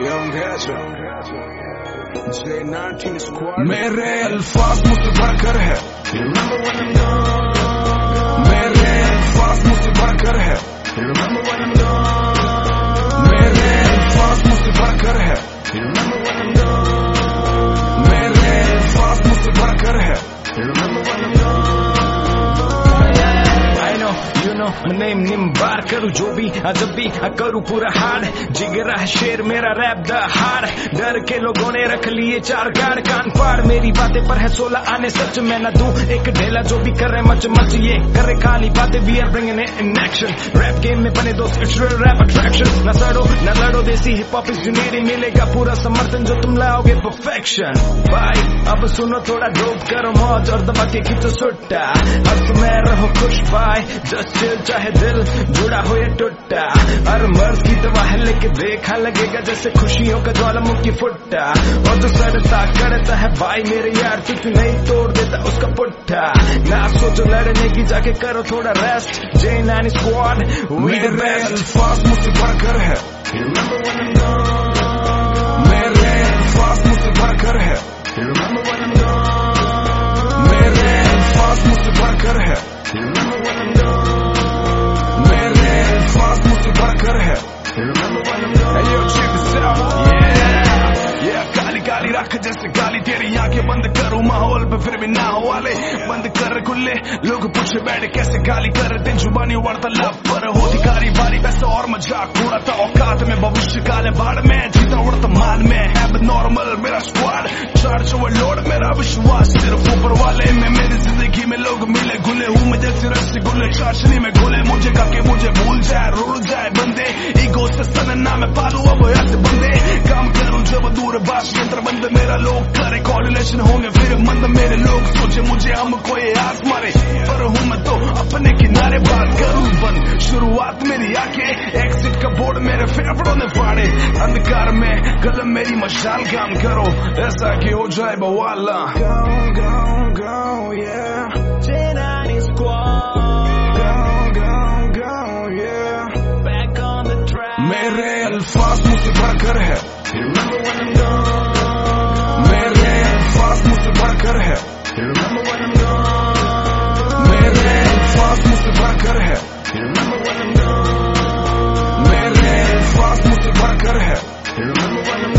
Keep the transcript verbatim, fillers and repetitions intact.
मेरे अल्फाज मुझसे बढ़कर है, मेरे अल्फाज मुझसे बढ़कर है, मेरे अल्फाज मुझसे बढ़कर है, मेरे अल्फाज मुझसे बढ़कर है। You know my name निम्बार करूँ जो भी जब भी करूँ पूरा हार्ड जिगरा है शेर मेरा रैप द हार्ड डर के लोगों ने रख लिए चार गाड़ कान फाड़ मेरी बातें पर है सोलह आने सच मैं न दूं एक ढेला जो भी करे मच मच ये करे खाली बातें we are bringing it in action rap game में बने दोस्त इट्स रियल रैप अट्रैक्शन न सड़ो न लड़ो देसी हिप हॉप इज यूनिटी मिलेगा पूरा समर्थन जो तुम लाओगे परफेक्शन भाई अब सुनो थोड़ा डोप करो मौज और दबा के खींचो सुट्टा अब तुम्हें रहो खुश भाई जस्ट चिल चाहे दिल जुड़ा हो या टूटा हर मर्ज की दवा है लेके देखा लगेगा जैसे खुशियों का ज्वालामुखी फुट्टा और जो सड़ता करता है भाई मेरे यार तू नहीं तोड़ देता उसका पुट्ठा ना सोचो लड़ने की जाके करो थोड़ा रेस्ट जे नाइन स्क्वाड मेरे अल्फाज मुझसे बढ़कर है, मेरे अल्फाज मुझसे बढ़कर है, मेरे अल्फाज मुझसे बढ़कर है, मेरे अल्फाज मुझसे बढ़कर है। Hey yo check this out, yeah, yeah Kali Kali रख जैसे काली तेरी आंखें बंद करूं माहौल पे फिर भी ना हो वाले बंद कर कुल्ले लोग पूछे बैठे कैसे गाली कर दिन जुबानी वार्तालाप पर होती कारी बारी पैसा और मजाक उड़ाता औकात में भविष्य काले बाढ़ में जीता वर्तमान में एब नॉर्मल मेरा स्क्वाड चार्ज ओवरलोड मेरा विश्वास सिर्फ ऊपर वाले में मेरी जिंदगी में लोग मिले गुले हूँ मैं जैसे रसगुल्ले चाशनी में घुले मुझे काके मुझे भूल जाए रुल जाए बंदे ईगो से सनना मैं पालू अब ऐसे बंदे काम करूं जब दूर बाश यंत्र बंद मेरा लोग करे कोरिलेशन होंगे फिर मंद मेरे लोग सोचे मुझे हम कोई आस मारे पर हूं मैं तो अपने किनारे बात करूं बंद शुरुआत मेरी आके एग्जिट का बोर्ड मेरे फेफड़ों ने फाड़े अंधकार में कलम मेरी मशाल काम करो ऐसा कि हो जाए बवाला go go go yeah J nine squad go go go yeah back on the track मेरे अल्फाज मुझसे बढ़कर है, मेरे अल्फाज मुझसे बढ़कर है, मेरे अल्फाज मुझसे बढ़कर है, मेरे अल्फाज मुझसे बढ़कर है।